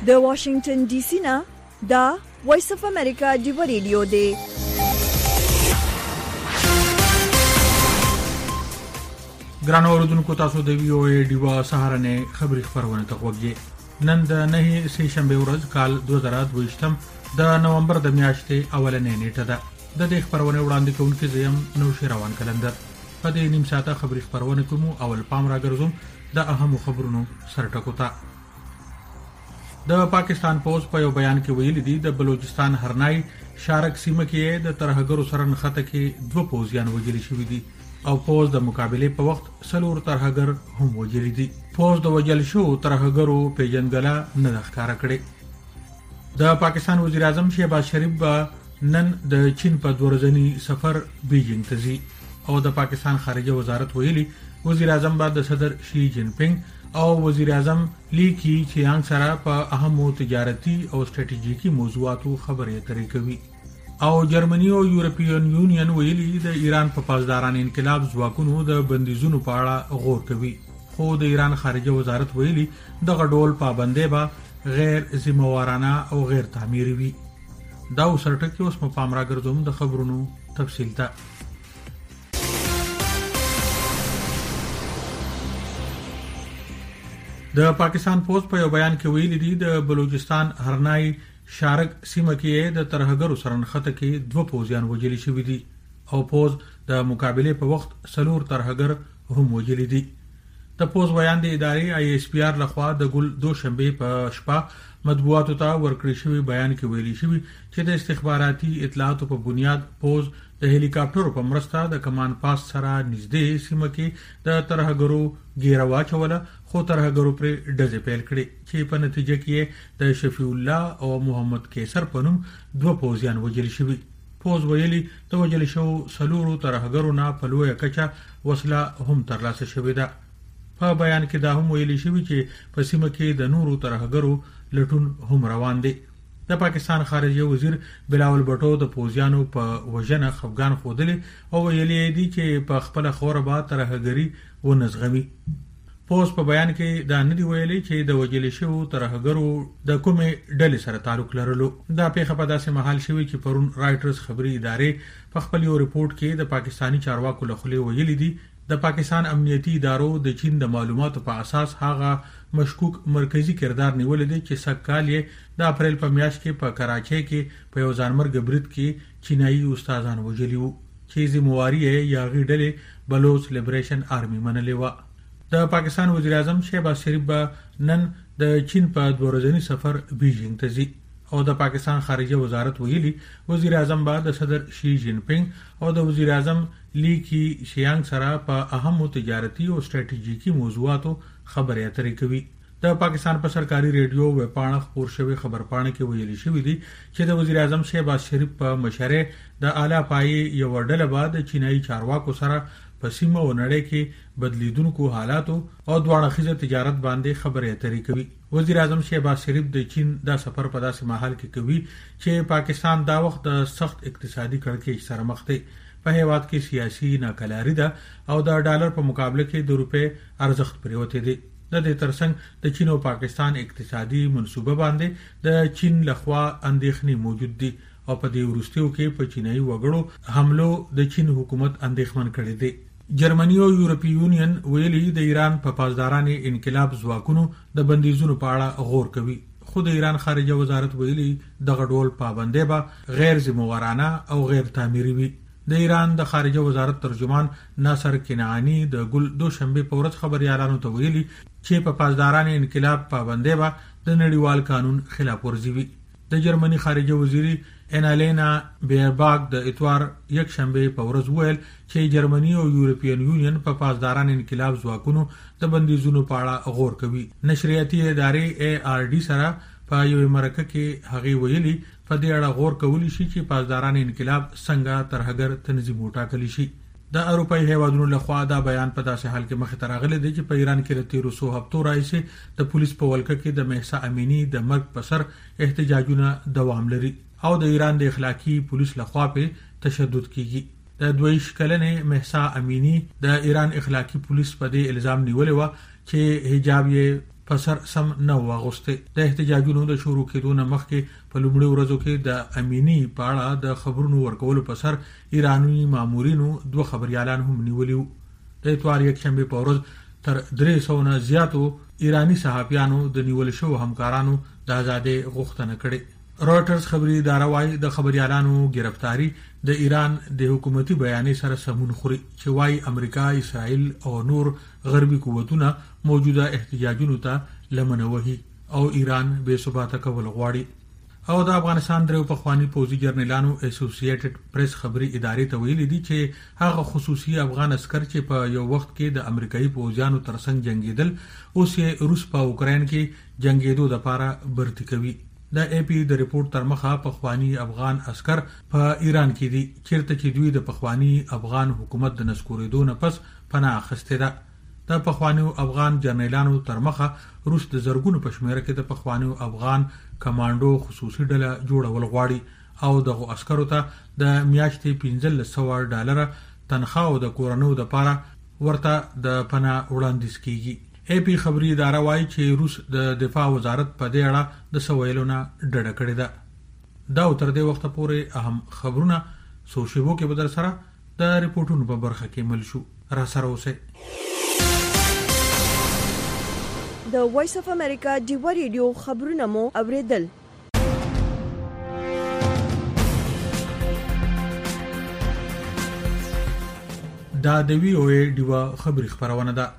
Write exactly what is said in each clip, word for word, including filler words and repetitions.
د واشنگټن ډي سي نه دا وایس اف امریکا دی ریډیو دی. ګرانو اوریدونکو تاسو د وی او ای ډیوا سهارنه خبری خبرونه ته وګورئ. نن د نه سه شنبه ورځ کال دوه زره دوه د نومبر د میاشتې اولنې نیټه ده. د دې خبرونه وړاندې کوونکې زیم نو شیروان کلندر. په دې نیم ساعته خبری خبرونه کوم اول پام راګرځوم د اهمو خبرونو سرټکو ته. د پاکستان پوز په یو بیان کې ویلي دي د بلوچستان هرنای شارک سیمه کې د ترهګرو سره نښته کې دوه پوزیان وژل شوي دي او پوز د مقابله په وخت سلور ترهګر هم وژل دي. پوز د وژل شو ترهګرو پیژنګلا نه ښکارا کړي. د پاکستان وزیر اعظم شهباز شریف به نن د چین په دورځنی سفر بیجینګ ته ځي او د پاکستان خارجه وزارت ویلي وزیر اعظم به د صدر شي جین پینګ او وزیر اعظم لی کی چیانګ سره په اهمو تجارتي او استراتیژیکي موضوعاتو خبرې اترې کوي. او جرمني او یورپین یونین ویلي د ایران په پاسداران انقلاب ځواکونو د بندیزونو په اړه غور کوي. خو د ایران خارجه وزارت ویلي د غډول پابندۍ به غیر ذمہوارانه او غیر تعمیري وي. دا وسرټکه اوس په پام راګرځوم د خبرونو تفصیل ته. د پاکستان پوز په یو بیان کې ویلي دي د بلوچستان هرنای شارک سیمه کې د ترهګرو سره نښته کې دوه پوزیان وژل شوي دي او پوز د مقابله په وخت سلور ترهګر هم وژل دي. د پوز بیان د ادارې آی ایس پی آر لخوا د ګل دوشنبه په شپه مطبوعاتو ته ورکړی شوی بیان کې ویلي شوی چې د استخباراتي اطلاعاتو په بنیاد پوز د هلی کاپټر په مرسته د کمان پاس سره نږدې سیمه کې د ترهګرو ګیره واچوله خو ترهګرو پر ډزې پیل کړې چې په نتیجه کې د شفیع الله او محمد کیسر په نوم دوه پوزیان وژل شوي. پوز ویلي د وژل شو سلورو ترهګرو نه په لویه کچه وسله هم ترلاسه شوې ده. په بیان کې دا هم ویلي شوی چې په سیمه کې د نورو ترهګرو لټون هم روان دي. د پاکستان خارجه وزیر بلاول بټو د پوزیانو په وژنه خفګان خودلی او ویلي دي چې په خپل خوره به ترهګری و نزغمي. پوز په بیان کې دا نه دی ویلي چې د وژل شوو ترهګرو د کومې ډلې سره تعلق لرلو. دا پیښه په داسې مهال شوی چې پرون رائټرز خبري ادارې په خپل یو ریپورت کې د پاکستانی چارواکو له خولې ویلي دي د پاکستان امنیتي ادارو د چین د معلوماتو په اساس هغه مشکوک مرکزی کردار نیول دي چې سکهال یې د اپریل په میاشت کې په کراچۍ کې په یو ځانمرګ برید کې چینایي استادان وژلي وو چې ذمہواری یې یاغي ډلې بلوچ لیبریشن آرمي منلې و. د پاکستان وزیر اعظم شهباز شریف به نن د چین په دورځنی سفر بیجینګ ته ځي او د پاکستان خارجه وزارت ویلي وزیر اعظم به د صدر شي جین پینګ او د وزیر اعظم لی کی شیانګ سره په اهمو تجارتي او استراتیژیکي موضوعاتو خبرې اترې کوي. د پاکستان په سرکاري ریډیو و پاڼه خبر شوی خبرپاڼه کې ویلي شوی دی چې د وزیر اعظم شهباز شریف په مشره د اعلی پایې یو ډله بعد چینایي چارواکو سره په سیمه او نړۍ کې بدلیدونکو حالاتو او دوه اړخیزه تجارت باندې خبرې اترې کوي. وزیر اعظم شهباز شریف د چین دا سفر په داسې مهال کې کوي چې پاکستان دا وخت د سخت اقتصادي کړکېچ سره مخ دی. په هیواد کې سیاسي ناکلاري ده او د ډالر په مقابله کې د روپې ارزښت پریوته دی. د دې ترڅنګ د چین او پاکستان اقتصادي منصوبه باندې د چین لخوا اندېښنې موجود دي او په دې وروستیو کې په چینایي وګړو حملو د چین حکومت اندېښمن کړی دی. جرمني او یورپی یونین ویلي د ایران په پاسداران انقلاب ځواکونو د بندیزونو په اړه غور کوي. خو د ایران خارجه وزارت ویلي د غډول پابندۍ به غیر ذمہوارانه او غیر تعمیري وي. د ایران د خارجه وزارت ترجمان ناصر کنعانی د ګل دوشنبه په ورځ خبريالانو ته ویلي چې په پاسداران انقلاب پابندۍ به د نړیوال قانون خلاف ورزي وي. د جرمني خارجه وزیری انالینا بیرباک د اتوار یک شنبه په ورځ ویل چې جرمني او یورپین یونین په پاسداران انقلاب ځواکونو د بندیزونو په اړه غور کوي. نشریاتي ادارې ای آر ډي سره په یو مرکه کې هغه ویلي په دې اړه غور کولی شي چې پاسداران انقلاب څنګه ترهګر تنظیم وټاکلی شي. د اروپای هیوادونو لخوا دا بیان په داسې حال کې مخ ته راغلی دی چې په ایران کې د تیرو څو هفتو راځي د پولیس په ولکه کې د مهسا امینی د مرګ په سر احتجاجونه دوام لري او د ایران د اخلاقی پولیس لخوا په تشدد کیږي. د دویش کلنې مهسا امینی د ایران اخلاقی پولیس په دې الزام نیولې و چې حجاب یې په سر سم نه واغسته. د احتجاجونو د شروع کېدو نه مخکې په لومړي ورځو کې د امینی په اړه د خبرونو ورکولو په سر ایرانی مامورینو دوه خبريالان هم نیولیو. د اتوار یک شنبه په ورځ تر درې سوه نه زیاتو ایرانی صحافیانو د نیول شو همکارانو د ازادۍ غوښتنه کړې. رويټرز خبري اداره وايي د خبريالانو گرفتاری د ایران د حکومتي بیانې سره سمون خوري چې وايي امریکا، اسرائیل او نور غربي قوتونه موجوده احتجاجونو ته لمنه وهي او ایران بے ثباته کول غواړي. او د افغانستان درو پخوانی پوزي جرنیلانو اسوسییټډ پریس خبري ادارې ته ویلي دي چې هغه خصوصي افغان عسكر چې په یو وخت کې د امریکایي پوځیانو ترڅنګ جنگیدل اوس یې روس په اوکرين کې جنگیدو لپاره برتی کوي. د اي پي د ریپورت تر مخه پخوانی افغان عسكر په ایران کې دي چیرته چې دوی د پخوانی افغان حکومت د نسکوریدو نه پس پناه اخیسته ده. د پخوانیو افغان جرنیلانو تر مخه روس د زرګونو پښمیر کې د پخوانیو افغان کمانډو خصوصي ډله جوړول غواړي او دغه عسکرو ته د میاشتې پنځه سوه ډالر تنخواه او د کورونو د پاره ورته د پناه وړاندیز کیږي. اي پي خبري اداره وايي چې روس د دفاع وزارت په دې اړه د سویلونه ډډه کړې ده. دا تر دې وخت پورې اهم خبرونه سوشيبو کې بدر سره د ریپورتونو په برخه کې مل شو. را سره اوسه د وایس اف امریکا ډیو ریډیو خبرونه مو اوریدل. دا د وی او ای ډیو خبري خبرونه ده.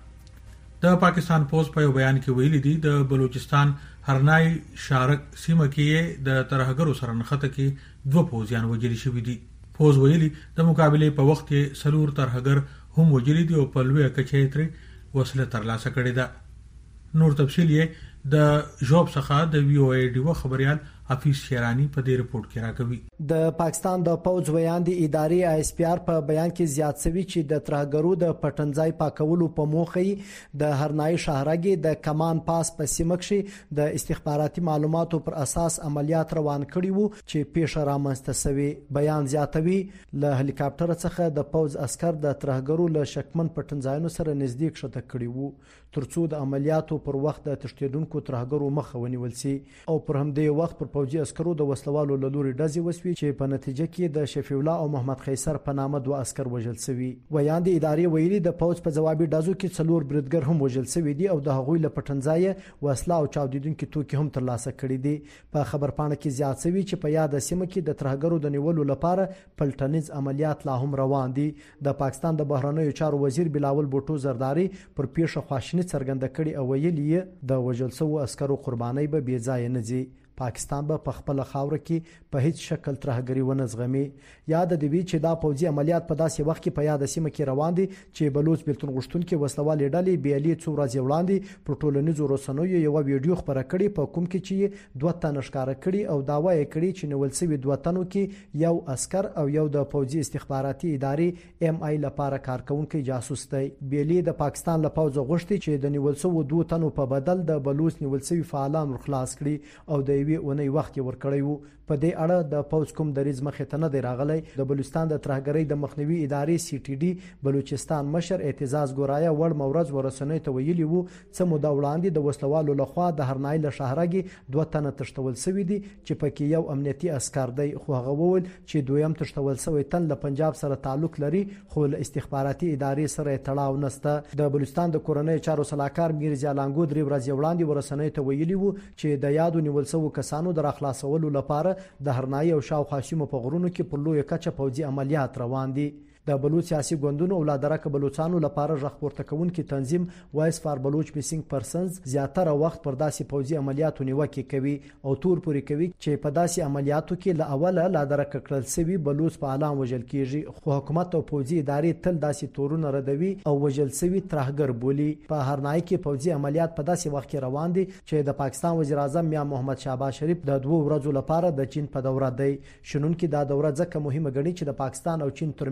د پاکستان پوز په بیان کې ویلي دي د بلوچستان هرنای شارک سیمه کې د ترهګرو سره نښته کې دوه پوزیان وجل شوی دي. پوز ویلي د مقابله په وخت کې سلور ترهګر هم وجل دي او په لوی کچې تر وسله ترلاسه کړې ده. نور تفصیل یې د جوب څخه د وی او ای ډیو خبريال حفیظ شیرانی په دې رپورت کې راکوي. د پاکستان د پوز ویاندې ادارې آی اس پی آر په بیان کې زیات سوي چې د ترهګرو د پټنځای پاکولو په موخه د هرنای شهرګي د کمان پاس په سیمه کې د استخباراتي معلوماتو پر اساس عملیات روان کړي وو چې پیښه رامنځته شوی. بیان زیاتوي له هلیکاپټر څخه د پوز عسكر د ترهګرو له شکمن پټنځایونو سره نږدې کښته کړي وو ترڅو د عملیاتو پر وخت د تشدیدونکو ترهګرو مخه ونیول شي او پر همدې وخت پر پوځي عسکرو د وسلوالو له لوري ډزې وسوي چې په نتیجه کې د شفیع الله او محمد خیسر په نامه دوه عسكر وژل شوي. ویاندې ادارې ویلي د پوځ په جوابي ډزو کې څلور بریدګر هم وژل شوي دي او د هغوی له پټنځای وسله او چاودیدونکو توکي هم ترلاسه کړي دي. په خبرپاڼه کې زیات شوي چې په یاد سیمه کې د ترهګرو د نیولو لپاره پلټنیز عملیات لا هم روان دي. د پاکستان د بهرنیو چارو وزیر بلاول بوټو زرداری پر پیښه خواشینی څرګنده کړي او ویلي د وژل شوو عسکرو قرباني به بې ځای نه ځي. پاکستان به په خپل خاور کې په هیڅ شکل ترهګری ونه زغمي. یاد دی وی چې دا پوځي عملیات په داسې وخت کې په یاد سیمه کې روان دي چې بلوچ بیلتون غشتونکو وسلوالې ډلې بیلي څو ورځې وړاندې پر ټولنیزو رسنیو یو ویډیو خبره کړي په کوم کې چې دوه تن ښکارا کړي او داوا یې کړي چې نول سوي دوه تنو کې یو عسكر او یو د پوځي استخباراتي ادارې ایم آی لپاره کارکونکو جاسوس دی. بیلي د پاکستان له پوځ غوښتي چې د نیول سوي دوه تنو په بدل د بلوچ نیول سوي فعالان خلاص کړي او د وی اونۍ وخت ورکړی وو. په دې اړه د پوز کوم دریز مخې ته نه دی راغلی. د بلوچستان د ترهګرۍ د مخنیوي ادارې سی ټي ډي بلوچستان مشر اعتزاز ګورایا وړ مورز ورسنۍ ته ویلي وو چې مودا وړاندې د وسلوالو لخوا د هرنای له شهرګي دوه تنه تشتول شوی دي چې پکې یو امنیتي عسكر دی خو هغه وویل چې دویم تشتول شوی تن له پنجاب سره تعلق لري خو له استخباراتي ادارې سره تړاو نشته. د بلوچستان د کورنۍ چارو صلاحکار میرزا لانګو درې ورځې وړاندې ورسنۍ ته ویلي وو چې د یادو نیول شوو کسانو د راخلاصولو لپاره د هرنای او شاوخوا سیمو په غرونو کې پر لوی کچه پوځي عملیات روان دي. د بلوچ سیاسي ګوندونو او لادرک بلوچستانو لپاره ژغ پورته کوونکي تنظیم وایس فار بلوچ میسینګ پرسنز زیاتره وخت پر داسې پوځي عملیاتو نیوکه کوي او تور پوري کوي چې په داسې عملیاتو کې له اوله لادرک کړل سوي بلوچ په اعلان وژل کیږي خو حکومت او پوځي ادارې تل داسې تورونه ردوي او وژل سوي ترهګر بولي. په هرنای کې پوځي عملیات په داسې وخت کې روان دي چې د پاکستان وزیر اعظم میا محمد شهباز شریف د دوه ورځو لپاره د چین په دوره دی. شنونکو دا دوره ځکه مهمه ګڼي چې د پاکستان او چین ترمن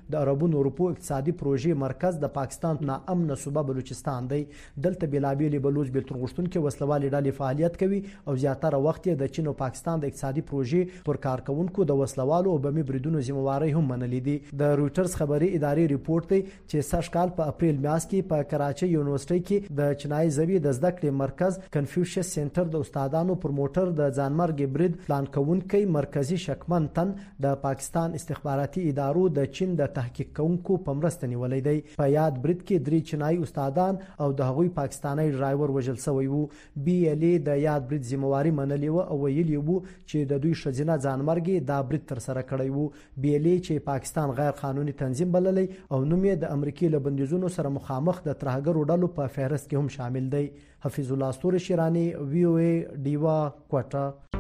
د عربو اروپو اقتصادي پروژې مرکز د پاکستان ناامن صوبه بلوچستان دی. دلته بېلابېلې بلوچ بیلتون غوښتونکي وسلوالې ډلې فعالیت کوي او زیاتره وخت یې د چین او پاکستان د اقتصادي پروژې پر کارکونکو د وسلوالو او بمي بریدونو ذمہواری هم منلې دي. د رويټرز خبري ادارې ریپورت دی چې سږ کال په اپریل میاشت کې په کراچۍ یونیورسيټي کې د چینایي ژبې د زده کړې مرکز کنفیوشس سنټر د استادانو پر موټر د ځانمرګ برید پلان کوونکی مرکزی شکمن تن د پاکستان استخباراتي ادارو د چین د تحقیق کوونکو په مرسته نیولې دی. په یاد برید کې درې چینایي استادان او د هغوی پاکستاني ډرایور وژل شوی وو. بي ال اي د یاد برید ذمہواری منلې و او ویلي وو چې د دوی شذینه ځانمرګ دا برید تر سره کړی وو. بي ال اي چې پاکستان غیر قانوني تنظیم بللی او نوم یې د امریکای له بندیزونو سره مخامخ د ترهګرو ډلو په فهرست کې هم شامل دی. حفیظ الله استور شیرانی، وی او ای، ډیوا، کوټه.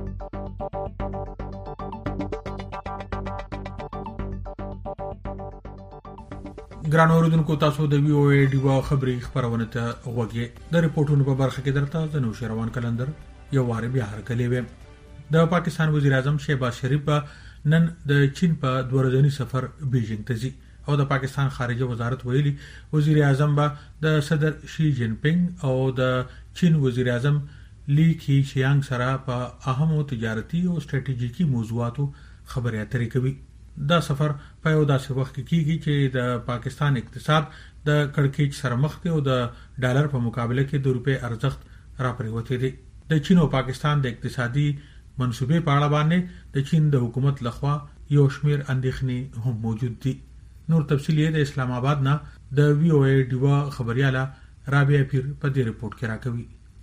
ګران اوریدونکو، تاسو د وی او ای ډیوا خبري خبرونه ته وګورئ. د ریپورتونو په برخه کې درته د نوشیروان کلندر یو واره بیا هرکلی ویم. د پاکستان وزیر اعظم شهباز شریف نن د چین په دوه ورځني سفر بیجینګ ته ځي او د پاکستان خارجه وزارت ویلي وزیر اعظم به د صدر شي جین پینګ او د چین وزیر اعظم لی کی چیانګ سره په اهمو تجارتي او استراتیژیکي موضوعاتو خبرې اترې کوي. دا سفر په یو داسې وخت کې کیږي چې د پاکستان اقتصاد د کړکېچ سره مخ دی او د ډالر په مقابله کې د روپے ارزښت راپریوتی دی. د چین او پاکستان د اقتصادي منصوبې په اړه باندې د چین د حکومت لخوا یو شمیر اندېښنې هم موجود دي. نور تفصیل یې د اسلام آباد نه د وی او ای ډیوا خبرياله رابعه پیر په دې رپورت کې راکوي.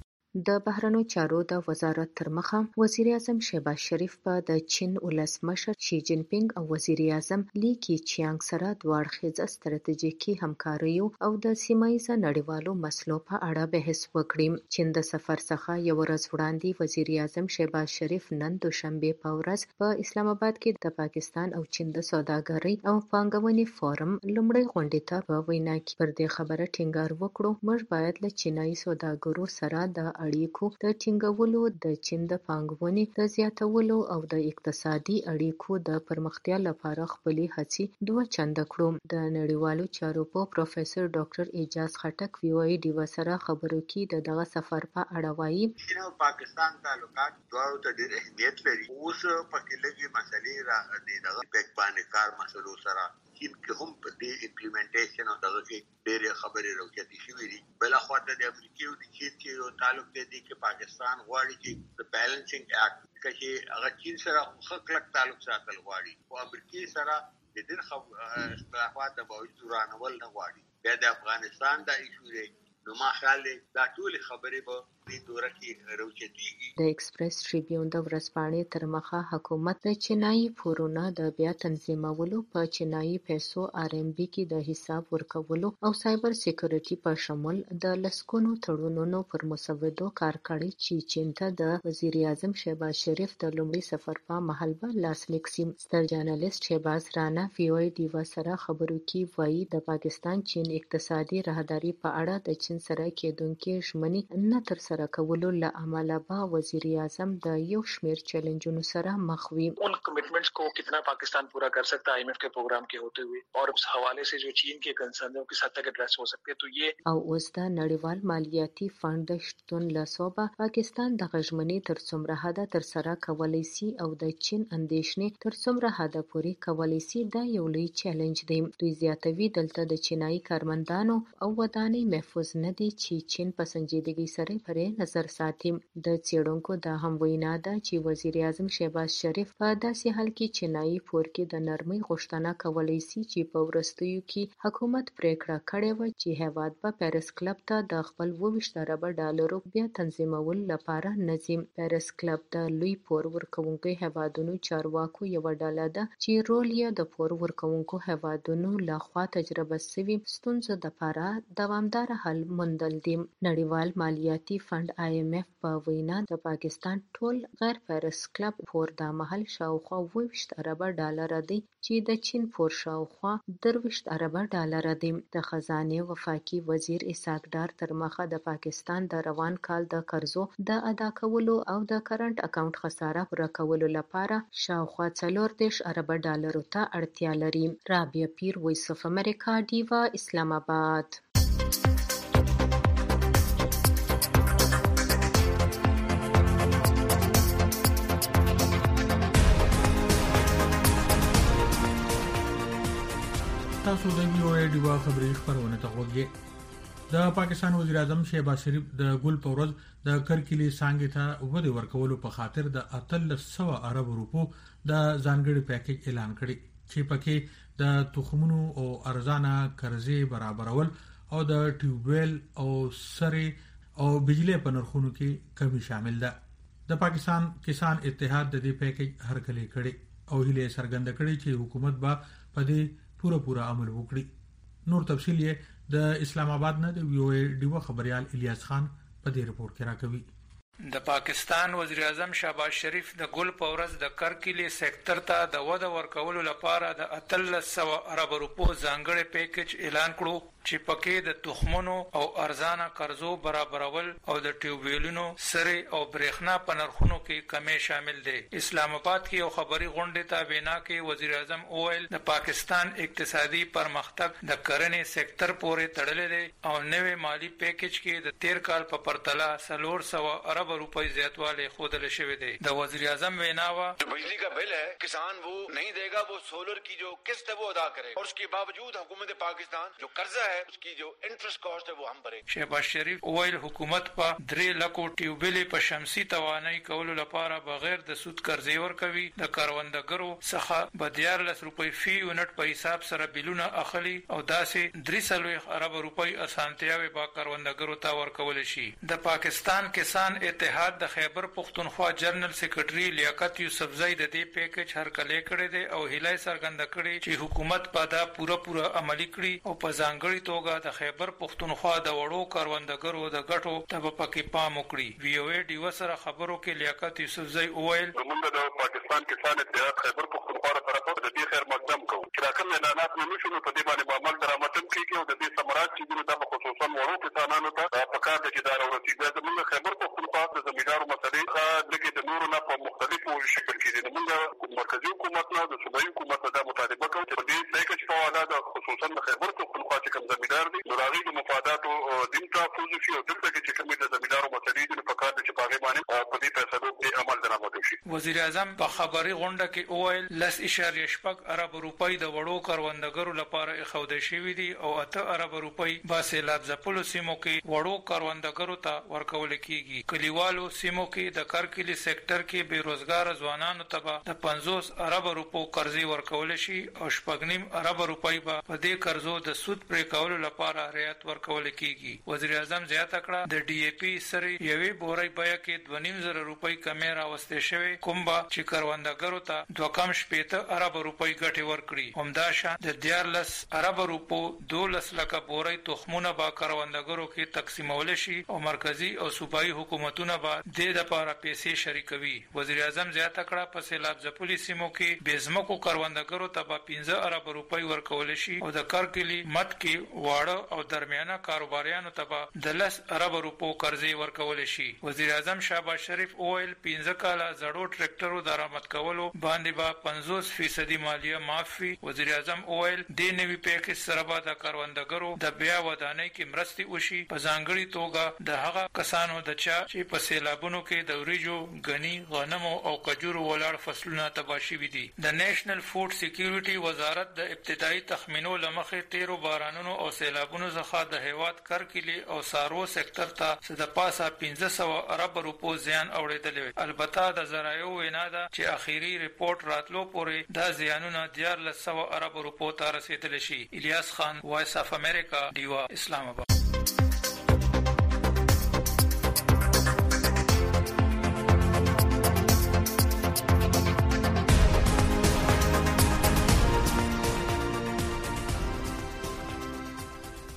د بهرنیو چارو د وزارت تر مخه وزیر اعظم شهباز شریف په د چین ولسمشر شي جین پینګ او وزیر اعظم لی کی چیانګ سره دوه اړخیزه ستراتیژیکي همکاري او د سیمایي نړیوالو مسلو په اړه بحث وکړي. چین د سفر څخه یو ورځ وړاندې وزیر اعظم شهباز شریف نن دوشنبه په ورځ په اسلام آباد کې د پاکستان او چین د سوداګرۍ او پانګونې فورم لومړی غونډې ته په وینا کې پر دې خبره ټینګار وکړو. موږ باید له چینایي سوداګرو سره د اړیکو د ټینګولو، د چین د پانګونې د زیاتولو او د اقتصادي اړیکو د پرمختیا لپاره خپلې هڅې دوه چنده کړو. د نړیوالو چارو په پروفیسور ډاکټر اعجاز خټک وی او ای ډیوا سره خبرو کې د دغه سفر په اړه وایي. چین او پاکستان تعلقات دواړو ته ډېر اهمیت لري. اوس پکې لږې مسلې راغلي دغه بیک باندې کار مسلو سره چین کې هم په دې امپلیمنټیشن او دغه کې ډېرې خبرې راوچتې شوې دي. بل خوا ته د افریقې او د چین چې یو تعلق دی چې پاکستان غواړي چې د بیلنسینګ اکټ چې هغه چین سره ښه کلک تعلق ساتل غواړي او امریکې سره د ډېر اختلافات د باوجود ورانول نه غواړي. بیا د افغانستان د ایشو دی نو ما خیال دی دا ټولې خبرې به دې دوره کې راوچتېږي. د ایکسپریس ټریبیون د ورځپاڼې تر مخه حکومت د چینایي پورونه د بیا تنظیمولو، په چینایي پیسو آر ام بي کې د حساب ورکولو او سایبر سیکیورټي په شمول د لسګونو تړونونو پر مسودو کار کړی چې چین ته د وزیر اعظم شهباز شریف د لومړي سفر په مهال به لاسلیک سي. ستر جرنالست شهباز رانا وی او ای ډیوا سره خبرو کې وایي د پاکستان چین اقتصادي راهداري په اړه د چین سره کېدونکې ژمنې نه تر سره کولو له امله به وزیر اعظم د یو شمیر چیلنجونو سره مخ وي. ان کمٹمنٹس کو کتنا پاکستان پورا کر سکتا ہے آئی ایم ایف کے پروگرام کے ہوتے ہوئے اور اس حوالے سے جو چین کے کنسرن ہے کس حد تک ایڈریس ہو سکتے تو یہ او اوس د نړیوال مالیاتي فند د شتون لسوبه پاکستان د غژمنې تر څومره حد تر سره کولای سي او د چین اندیشنې تر څومره حد پورې کولای سي دا یو لوی چیلنج دی. دوی زیاتوي دلته د چینایي کارمندانو او ودانۍ محفوظ نه دي چې چین په سنجیدګۍ سره پرې نظر ساتي. د څېړونکو دا هم وینا ده چې وزیر اعظم شهباز شریف په داسې حال کې چینایي پور کې د نرمۍ غوښتنه کولی سي چې په وروستیو کې حکومت پریکړه کړې وه چې هیواد به پیرس کلب ته د خپل اووه ویشت اربه ډالرو بیا تنظیمولو لپاره نه ځي. پیرس کلب د لوی پور ورکوونکو هیوادونو چارواکو یوه ډله ده چې رول یې د پور ورکوونکو هیوادونو لخوا تجربه شوي ستونزو دپاره دوامداره حل موندل دي. نړیوال مالیاتي فند آی ایم ایف په وینا د پاکستان ټول غیر پیرس کلب پور د محل شاوخوا اووه اربه ډالر دی چې د چین پور شاوخوا درویشت اربه ډالر دی. د خزانه وفاقي وزیر اسحاق ډار تر مخه د پاکستان د روان کال د قرضو د ادا کولو او د کرنٹ اکاونټ خساره پوره کولو لپاره شاوخوا څلور دیرش اربه ډالرو ته اړتیا لري. رابعه پیر، وایس اف امریکا، ډیوا، اسلام آباد. تاسو د وی او ای ډیوا خبري خبرونه ته وګورئ. د پاکستان وزیر اعظم شهباز شریف د ګل پورز د کرکلی سانګې ته وګړي ورکولو په خاطر د اتل سو ارب روپو د ځانګړي پیکیج اعلان کړی چې پکې د تخمونو او ارزانه قرضې برابرول او د ټیوبویل او سری او بجلی په نرخونو کې کمی شامل ده. د پاکستان کسان اتحاد د دې پیکیج هرکلی کړي او هیله څرګنده کړي چې حکومت به په دې پورا پورا عمل وکړي. نور تفصیل یې د اسلام آباد نه د وی او ای ډیوا خبريال الیاس خان په دې رپورت کې راکوي. د پاکستان وزیر اعظم شهباز شریف د ګل پورز د کرکلی سېکټر ته د وده ورکولو لپاره د اتلس سو ارب روپو ځانګړي پیکیج اعلان کړو چې پکې د تخمونو او ارزانه قرضو برابرول او د ټیوبویلونو سری او برېښنا په نرخونو کې کمی شامل دي. اسلام آباد کې یو خبري غونډه ته وینا کې وزیر اعظم اویل د پاکستان اقتصادي پرمختګ د کرنې سېکټر پورې تړلې دي او نوې مالی پیکیج کې د تیر کال په پرتله څلور سوه ارب روپے زیاتواله خودل شوی دی. د وزیر اعظم ویناوا جو بجلی کا بل ہے کسان وہ نہیں دے گا، وہ سولر کی جو قسط ہے وہ ادا کرے اور اس کے باوجود حکومت پاکستان جو قرضہ ہے اس کی جو انٹرسٹ کاسٹ ہے وہ ہم بھریں. شهباز شریف اویل حکومت په درې لکو ټیوبلې په شمسي توانایي کولو لپاره بغیر د سود قرضې ورکوي. د کاروندګرو څخه به دیارلس روپۍ فی یونټ په حساب سره بیلونه اخلي او داسې درې څلوېښت ارب روپۍ اسانتیاوې به کاروندګرو ته ورکول شي. د پاکستان کسان اتحاد د خیبر پختونخوا جنرال سیکریټري لیاقت یوسفزئی د دې پیکیج هرکلی کړی دی او هیله څرګنده کړې چې حکومت په دا پوره پوره عملی کړي او په ځانګړي توګه د خیبر پختونخوا د وړو کاروندګرو د ګټو ته په کې پام وکړي. وی او ای ډیوا سره خبرو کې لیاقت یوسفزئی اویل موږ د پاکستان کسان اتحاد خیبر پختونخوا طرفه د دې خیر مقدم کوو چې راکم اعلانات نه شونه په دې باندې عمل درامتم کیږي او د دې ثمرات چې د خصوصا وړو کسانانو ته په کار د ادارو ورسیږي. د موږ خیبر پختونخوا د زمیندارو مسلې دغه د نورو نه په مختلفو شکل کې د موږ مرکزی حکومت نه د صوبایي حکومت د مطالبه کوي چې د دې پیکیج په اړه د خصوصا د خیبر پختونخوا چې کوم زمیندار دي نو راغلي د مفاداتو دین تحفظ شي او دلته چې کوم د زمیندارو مسلې دي په کار د چې پاغي باندې په دې فیصلو کې عمل درامد شي. وزیر اعظم په خبري غونډه کې اویل لس اشاریه شپږ ارب روپۍ د وړو کاروندګرو لپاره اخوده شوی دي او اته ارب روپۍ با سیلاب ځپلو سیمو کې وړو کاروندګرو ته ورکول کیږي. کلیوالو سیمو کې د کرکلی سېکټر کې بیروزګار ځوانانو ته د پنځوس ارب روپو قرضې ورکول شي او شپږ نیم ارب روپۍ به په دې قرضو د سود پرې کولو لپاره رعایت ورکول کیږي. وزیر اعظم زیاته کړه د ډي اي پی سری یوې بورۍ بیه کې دوه نیم زره روپۍ کمی راوستې شوې کوم به چې کاروندګرو ته دوه کم شپېته ارب روپۍ ګټې ورکړي. همداشان د دیارلس ارب روپو دولس لکه بورۍ تخمونه به کاروندګرو کې تقسیمول شي او مرکزی او صوبایي حکومتونه به د لپاره پیسې شریکوي. وزیر اعظم زیاته کړه په سیلاب ځپلو سیمو کې بېزمکو کاروندګرو ته به پنځه ارب روپۍ ورکول شي او د کرکلی مت کې واړه او درمیانه کاروباریانو ته به د لس ارب روپو قرضې ورکول شي. وزیر اعظم شهباز شریف اویل پنځه کاله زړو ټریکټرو درآمد کولو باندې به پنځوس فیصدي مالیه معاف وي. وزیر اعظم اویل د نوي پیکیج سره به د کاروندګرو د بیا ودانۍ کې مرستې وشي په ځانګړي توګه د هغه کسانو د چا چې په سیلابونو کې د وریجو، غني، غنمو او کجورو ولاړ فصلونه تباه شوي دي. د نېشنل فوډ سکیورټي وزارت د ابتدایي تخمینو لمخې تیرو بارانونو او سیلابونو څخه د هیواد کرکلی او سارو سېکټر ته څه د پاسه پنځه سوه ارب روپو زیان اوړېدلی. البته د ذرایعو وینا ده چې اخیری ریپورت راتلو پورې دا زیانونه دیارلس سوه ارب روپو ته رسېدلی شي. الیاس خان، وایس اف امریکا، ډیوا، اسلام آباد.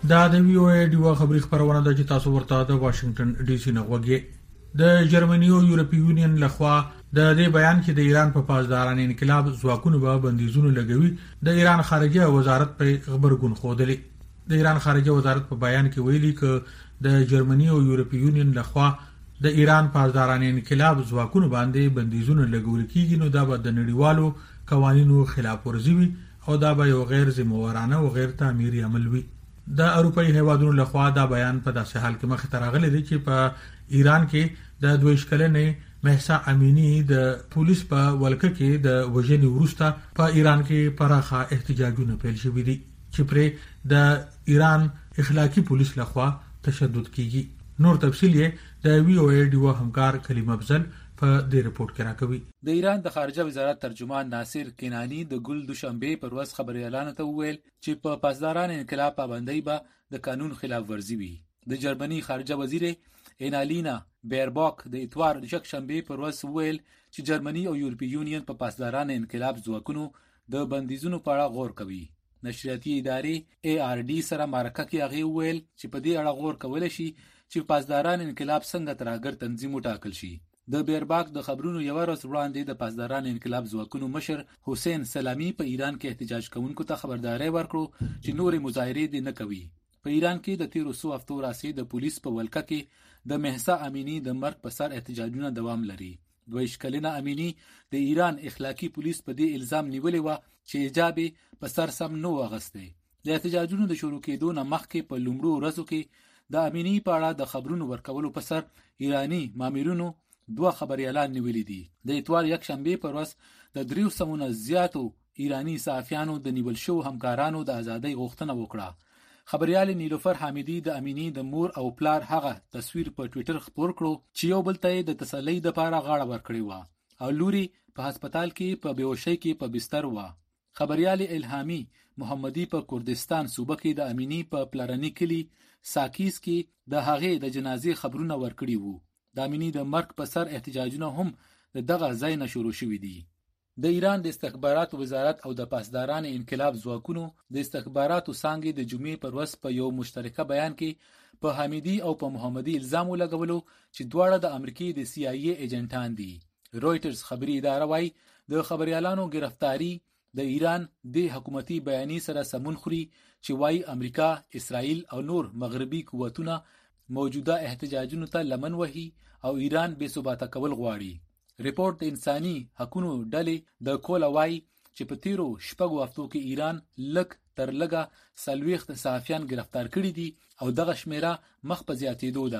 دا د وی او ای ډیو خبري خبرونه د چې تاسو ورته د واشنگټن ډي سي نه وګورئ. د جرمني او یورپی یونین لخوا د دې بیان کې د ایران په پاسداران انقلاب ځواکونو به بندیزونه لګوي. د ایران خارجه وزارت په خبرګون خوده. د ایران خارجه وزارت په بیان کې ویلي ک د جرمني او یورپی یونین لخوا د ایران پاسداران انقلاب ځواکونو باندې بندیزونه لګول کیږي نو دا به د نړیوالو قوانینو خلاف ورزي وي او دا به یو غیر ذمہوارانه او غیر تعمیري عمل وي. د اروپאי هیوادونو لخوا دا بیان په داسې حال کې مخ ته راغلی دی چې په ایران کې د دوه کلنې مهسا امینی د پولیس په ولکه کې د وژنې وروسته په ایران کې پراخه احتجاجونه پیل شوي دي چې پر د ایران اخلاقی پولیس لخوا تشدد کیږي. نور تفصیل یې د وی او ای ډیو همکار کلیم افضل په دې رپورت کې راکوي. د ایران د خارجه وزارت ترجمان ناصر کینانی د ګل دوشنبه پر ورځ خبري اعلان ته وویل چې په پاسداران انقلاب پابندۍ به د قانون خلاف ورزي وي. د جرمني خارجه وزیر اینالینا بیرباک د اتوار د شنبه پر ورځ وویل چې جرمني او یورپی یونین په پاسداران انقلاب ځواکونو د بندیزونو په اړه غور کوي. نشریاتي ادارې ای آر ډي سره مرکه کې هغه وویل چې په دې اړه غور کول شي چې پاسداران انقلاب څنګه ترهګر تنظیم وټاکل شي. د بیرباک د خبرونو یو ورځ وړاندې د پاسداران انقلاب ځواکونو مشر حسین سلامی په ایران کې احتجاج کوونکو ته خبرداري ورکړه چې نورې مظاهرې دې نه کوي. په ایران کې د تیرو سو هفتو راځي د پولیس په ولکه کې د مهسا امینی د مرګ په سر احتجاجونه دوام لري. دوه کلنه امینی د ایران اخلاقی پولیس په دې الزام نیولې و چې حجاب په سر سم نو اغسته. د احتجاجونو د شروع کېدو نه مخکې په لومړو ورځو کې د امینی په اړه د خبرونو ورکولو په سر ایرانی مامورونو دوه خبري اعلان نیولې دي. د اتوار یک شنبه پر ورځ د دریو سمونه زیاتو ایرانی صحافیانو د نیول شو همکارانو د ازادۍ غوښتنه وکړه. خبريال نیلوفر حمیدی د امینی د مور او پلار هغه تصویر په ټوئیټر خپور کړو چې یو بل ته د تسلی د لپاره غاړه ورکړې و او لوري په هسپتال کې په بیهوشۍ کې په بستر و. خبريال الهامي محمدي په کردستان صوبه کې د امینی په پلارنی کلی ساکیس کې د هغې د جنازې خبرونه ورکړي وو. د امینی د مرګ په سر احتجاجونه هم د دغه ځای نه شروع شوي دي. د ایران د استخباراتو وزارت او د پاسداران انقلاب ځواکونو د استخباراتو څانګې د جمعې پر ورځ په یو مشترکه بیان کې په حمیدی او په محمدي الزام ولګولو چې دواړه د امریکای د سی آی ای ایجنټان دي. رويټرز خبري اداره وايي د خبريالانو گرفتاری د ایران د حکومتي بیانیه سره سمون خوري چې وايي امریکا، اسرائیل او نور مغربي قوتونه موجوده احتجاجونو ته لمن وهي او ایران بې ثباته کول غواړي. ریپورت د انساني حقوقو ډلې د کولا وايي چې په تیرو شپږو هفتو کې ایران لک تر لګه سلويخت صحافیان گرفتار کړي دي او دغه شمیره مخ په زیاتېدو ده.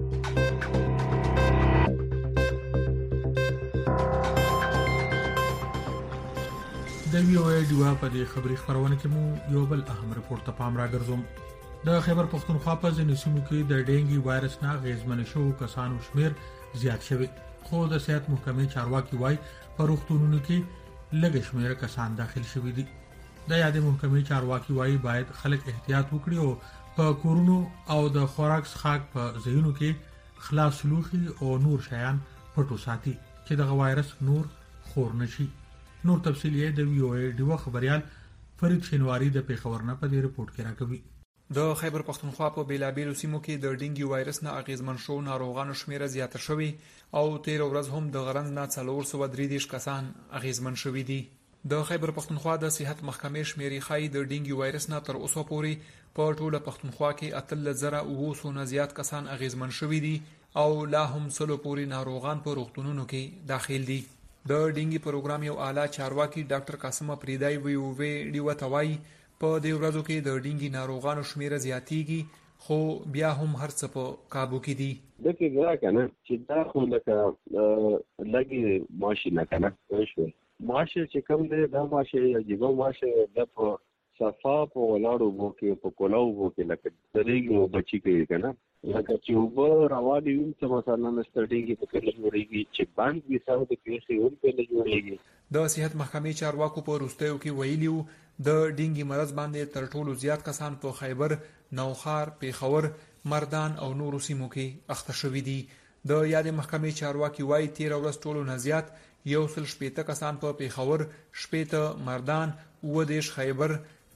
د وی او ای ډیوا په دې خبري خبرونه کې مو یو بل اهم رپورت ته پام راګرځوم. د خیبر پختونخوا په ځینو سیمو کې د ډینګي وایرس نه غیزمن شو کسانو شمیر زیات شوی. خو د صحت محکمې چارواکي وای په روغتونونو کې لږ شمیر کسان داخل شوي دي. د یادې محکمې چارواکي وای باید خلک احتیاط وکړي او په کورونو او د خوراک څخه په ځایونو کې خلاص لوخي او نور شیان پټو ساتي چې د وایرس نور خور نشي. نور تفصیل یې د وی او ای ډیو خبريال فرید شینواری د پیښور نه په دې رپورت کې راکوي. د خیبر پختونخوا په بیلابیلو سیمو کې د ډینګي وایرس نه اغیزمن شو ناروغانو شمیره زیاته شوې او تیر ورځ هم د غرند نه څلور سوه درې دېرش کسان اغیزمن شوي دي. د خیبر پختونخوا د صحت محکمې شمیرې ښایي د ډینګي وایرس نه تر اوسه پورې په ټوله پختونخوا کې اتلس زره اوه سوه زیات کسان اغیزمن شوي دي او لا هم سلو پورې ناروغان په روغتونونو کې داخل دي. د ډینګي پروګرام یو اعلی چارواکي ډاکټر قاسم پریدای وی او وی ډیو توای په دې ورځو کې د ډینګي ناروغانو شمیره زیاتیږي خو بیا هم هر څه په قابو کې دي. د کې ګرا کنه چې دا خو لکه لګي ماشي نه کنه شو ماشه چې کوم دی دا ماشه یو ماشه د په صفا په ولاړو بو کې په کولاو بو کې لکه درېږي بچی کې کنه لکه چې وب راوالي وي چې مثلا نستړيږي په کله جوړيږي چې باندې وساو د پیسې ور په جوړيږي. د صحت محکمې چارواکو په روستیو کې ویلیو د ډینګي مرض باندې تر ټولو زیات کسان په خیبر، نوخار، پیښور، مردان او نورو سیمو کې اخته شوي دي. د یادې محکمې چارواکي وایي تیر ورځ ټولو نه زیات یو سل شپېته کسان په پیښور، شپېته مردان، اووه دېرش خیبر،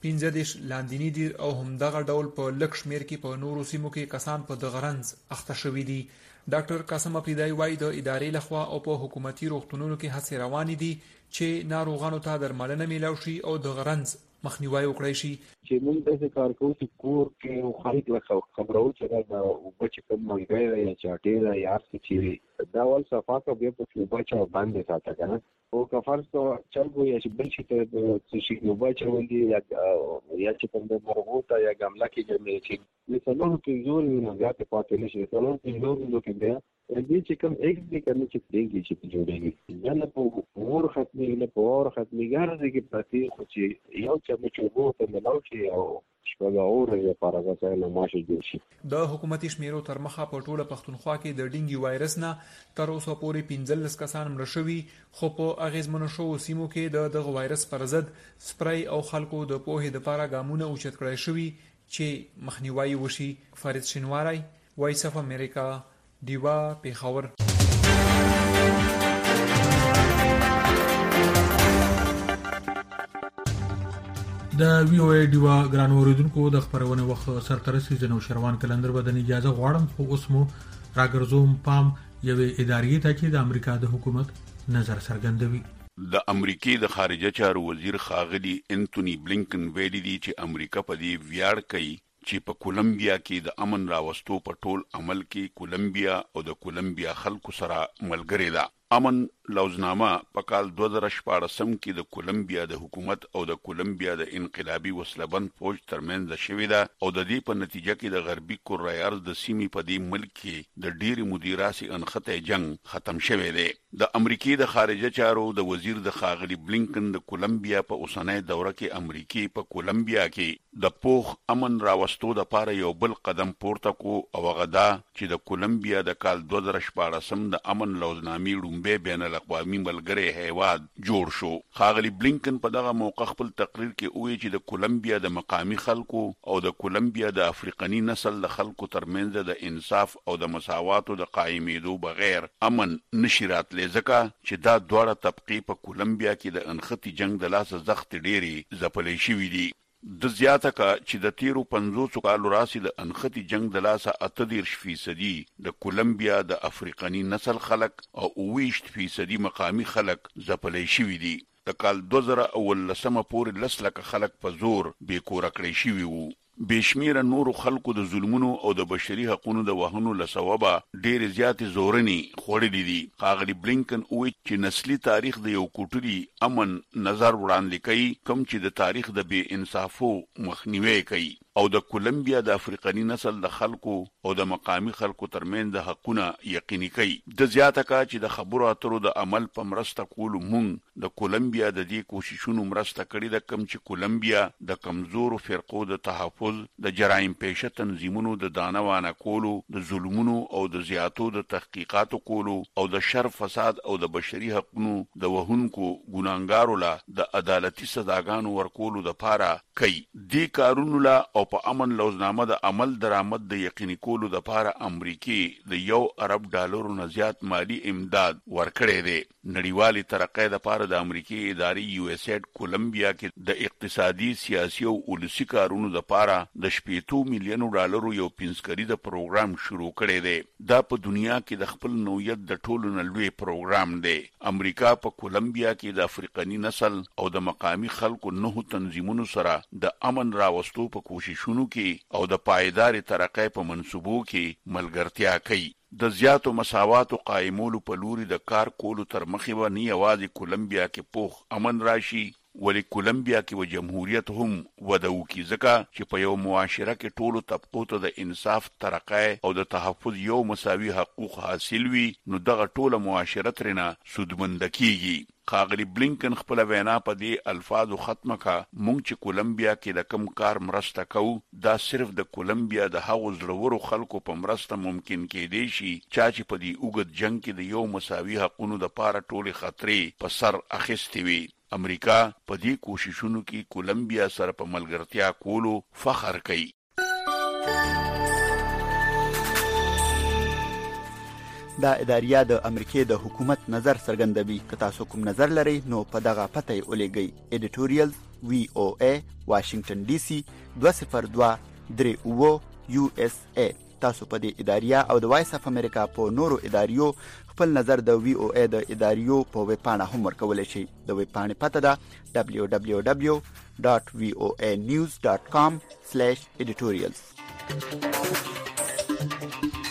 پنځه دېرش لاندیني دي او همدغه ډول په لږ شمېر کې په نورو سیمو کې کسان په دغه رنځ اخته شوي دي. ډاکټر قاسم افریدی وایي د ادارې لخوا او په حکومتي روغتونونو کې هڅې روانې دي چې ناروغانو ته درملنه میلاو شي او دغه رنځ مخنیوي وکړای شي. چې موږ داسې کار کوو چې کور کې خلک له خبرو چې دا اوبه چې کوم ملګری دی یا چاټې ده یا څه چې وي دا ول صفا که بیا پکې اوبه اچوه باندې ساته که نه خو که فرض کړه چرګو یا چې بل شي ته څه شي اوبه اچول دي یا یا چې کوم د مرغو ته یا ګمله کې جمع شي د څلورو پنځو ورځو نه زیاتې پاتې نه شي. څلورو پنځو ورځو کې بیا دې چې کوم ایکس دی کنه چې ډینګي چې جوړېږي یا نه په اور ختمېږي نه په اور ختمېږي هر ځای کې پرتې خو چې یو چمچ اوبو ته ملاو شي او شپږ اورې لپاره غسایل ماشه جوړ شي. د حکومتي شمیرو تر مخه په ټوله پښتونخوا کې د ډینګي وایرس نه تر اوسه پورې پنځلس کسان مړه شوي خو په اغېزمنو شوو سیمو کې د دغه وایرس پر ضد سپری او خلکو د پوهې دپاره ګامونه اوچت کړای شوي چې مخنیوي وشي. فرید شینواری، وایس اف امریکا، دیوا، پیښور. د وی او ای دیوا ګران اوریدونکو د خبرونه وخت سرترسي جنو شروان کلندر بدن اجازه غواړم خو اوس مو راګرځوم پام یوې ادارې ته چې د امریکا د حکومت نظر څرګندوي. د امریکای د خارجه چارو وزیر خاغلی انټونی بلینکن ویلي دی چې امریکا په دې ویاړ کوي چې په کولمبیا کې د امن راوستو په ټول عمل کې کولمبیا او د کولمبیا خلکو سره ملګری ده. امن لوزنامه په کال دوه زره شپاړسم کې د کولمبیا د حکومت او د کولمبیا د انقلابي وسلبند فوج ترمنځ شوې ده او د دې په نتیجه کې د غربي کوریا ارض د سیمې په دې ملک کې د ډېری مدیراسي انخته جنگ ختم شوی دی. د امریکای د خارجه چارو د وزیر د خاغلی بلینکن د کولمبیا په اوسنۍ دوره کې امریکای په کولمبیا کې د پوخ امن راوستو د پاره یو بل قدم پورته کو او غدا چې د کولمبیا د کال دوه زره شپاړسم د امن لوزنامې رومبه بین الاقوامي ملګری هیواد جوړ شو. خاغلی بلینکن په دغه موقع خپل تقریر کې وایي چې د کولمبیا د مقامی خلکو او د کولمبیا د افریقني نسل د خلکو ترمنځ د انصاف او د مساواتو د قائمېدو بغیر امن نشي راتلی ځکه چې دا دواړه طبقې په کولمبیا کې د انختی جنگ د لاسه زخت ډېری ځپلې شوي دي. د زیاته کا چې د تیرو پنځوسو کالو راسي د انختی جنگ د لاسه اته دېرش فیصدي د کولمبیا د افریقني نسل خلک او اوویشت فیصدي مقامی خلک ځپلې شوي دي. د کال دوه زره اوولسمه پورې لس لکه خلک په زور بې کوره کړی شوي وو. بشمیره نورو خلکو د ظلمونو او د بشري حقوقو د وهنو لسوبه ډېر زیاتې زورني خوړلې دي. خاغلی بلینکن وایي چې نسلی تاریخ د یو کوټري امن نظر وړاندې کوي کوم چې د تاریخ د بې انصافو مخنیوي کوي او د کولمبیا د افریقني نسل د خلکو او د مقامی خلکو ترمنځ د حقوقونه یقیني کوي. د زیاته کا چې د خبرو اترو د عمل په مرسته کولو مونږ د کولمبیا د دې کوششونو مرسته کړې ده کوم چې کولمبیا د کمزورو فرقو د تحفظ د جرایم پیشه تنظیمونو د دانوانه کولو د ظلمونو او د زیاتو د تحقیقاتو کولو او د شر فساد او د بشري حقوقو د وهونکو ګناګارو لا د عدالتي سزاګانو ورکولو د پاره کوي. دې کارونو لا او په امن لوزنامه د عمل درآمد د یقیني کولو د پاره امریکای د یو ارب ډالرو نه زیات مالی امداد ورکړی دی. نړیوالي ترقۍ د پاره د امریکای ادارې یو اس ایډ کولمبیا کې د اقتصادي سیاسي او ولسی کارونو د پاره د شپېتو میلیونو ډالرو یو پنځکري د پروګرام شروع کړی دی. دا په دنیا کې د خپل نوعیت د ټولو نه لوی پروګرام دی. امریکا په کولمبیا کې د افریقني نسل او د مقامی خلکو نهو تنظیمونو سره د امن راوستو په کوشش شونو کې او د پایدار ترقۍ په منصوبو کې ملګرتیا کوي. د زیاتو مساواتو قائمولو په لوري د کار کولو تر مخې به نه یوازې کولمبیا کې پوخ امن راشي ولی کولمبیا کې و جمهوریت هم وده وکړي ځکه چې په یو معاشره کې ټولو طبقو ته د انصاف ترقۍ او د تحفظ یو مساوي حقوق حاصل وي نو دغه ټوله معاشره ترنه سودمنده کیږي. خاغلی بلینکن خپل وینا په دې الفاظو ختمه کا مونږ چې کولمبیا کې د کم کار مرسته کوو دا صرف د کولمبیا د هغو زړورو خلکو په مرسته ممکن کېدی شي چا چې په دې اوږد جنگ کې د یو مساوي حقوقو د پاره ټولې خطرې په سر اخیستې وي. امریکا په دې کوششونو کې کولمبیا سره په ملګرتیا کولو فخر کوي. دا اداریه د امریکای د حکومت نظر څرګندوي. که تاسو کوم نظر لرئ نو په دغه پته یې ولیږئ: editorials وی او ای واشنگټن ډي سي دوه صفر دوه درې اوه یو اس ای. تاسو په دې اداریه او د وایس اف امریکا په نورو اداریو خپل نظر د وی او ای د اداریو په ویب پاڼه هم ورکولی شئ. د ویب پاڼې پته ده دبلیو دبلیو دبلیو ډاټ وی او ای نیوز ډاټ کام سلیش editorials.